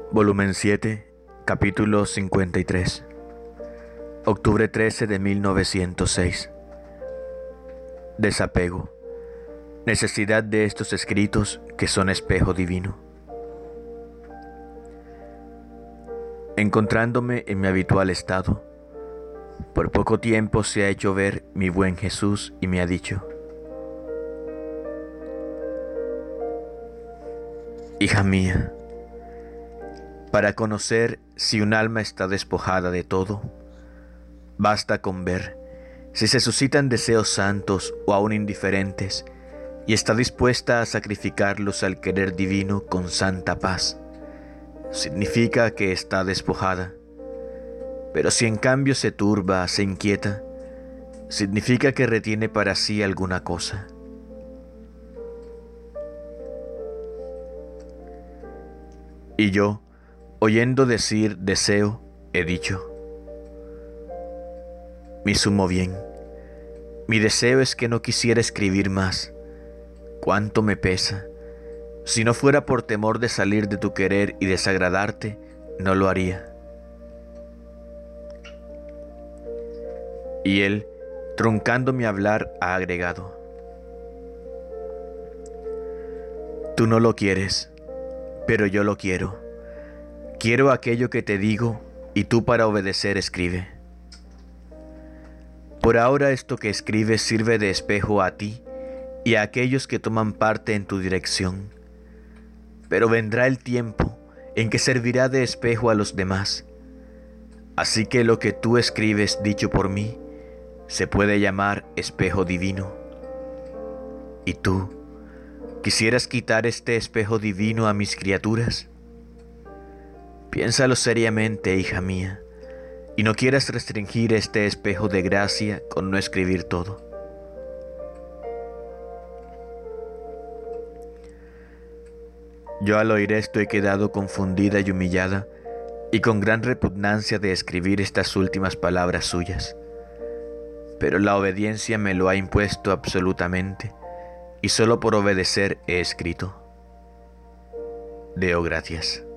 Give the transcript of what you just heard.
Volumen 7, capítulo 53. Octubre 13 de 1906. Desapego. Necesidad de estos escritos que son espejo divino. Encontrándome en mi habitual estado, por poco tiempo se ha hecho ver mi buen Jesús y me ha dicho: hija mía, para conocer si un alma está despojada de todo, basta con ver si se suscitan deseos santos o aún indiferentes y está dispuesta a sacrificarlos al querer divino con santa paz. Significa que está despojada. Pero si en cambio se turba, se inquieta, significa que retiene para sí alguna cosa. Y yo, oyendo decir deseo, he dicho: mi sumo bien, mi deseo es que no quisiera escribir más. Cuánto me pesa. Si no fuera por temor de salir de tu querer y desagradarte, no lo haría. Y él, truncando mi hablar, ha agregado: tú no lo quieres, pero yo lo quiero. Quiero aquello que te digo, y tú para obedecer escribe. Por ahora esto que escribes sirve de espejo a ti y a aquellos que toman parte en tu dirección. Pero vendrá el tiempo en que servirá de espejo a los demás. Así que lo que tú escribes dicho por mí se puede llamar espejo divino. ¿Y tú quisieras quitar este espejo divino a mis criaturas? Piénsalo seriamente, hija mía, y no quieras restringir este espejo de gracia con no escribir todo. Yo al oír esto he quedado confundida y humillada, y con gran repugnancia de escribir estas últimas palabras suyas. Pero la obediencia me lo ha impuesto absolutamente, y solo por obedecer he escrito. Deo gracias.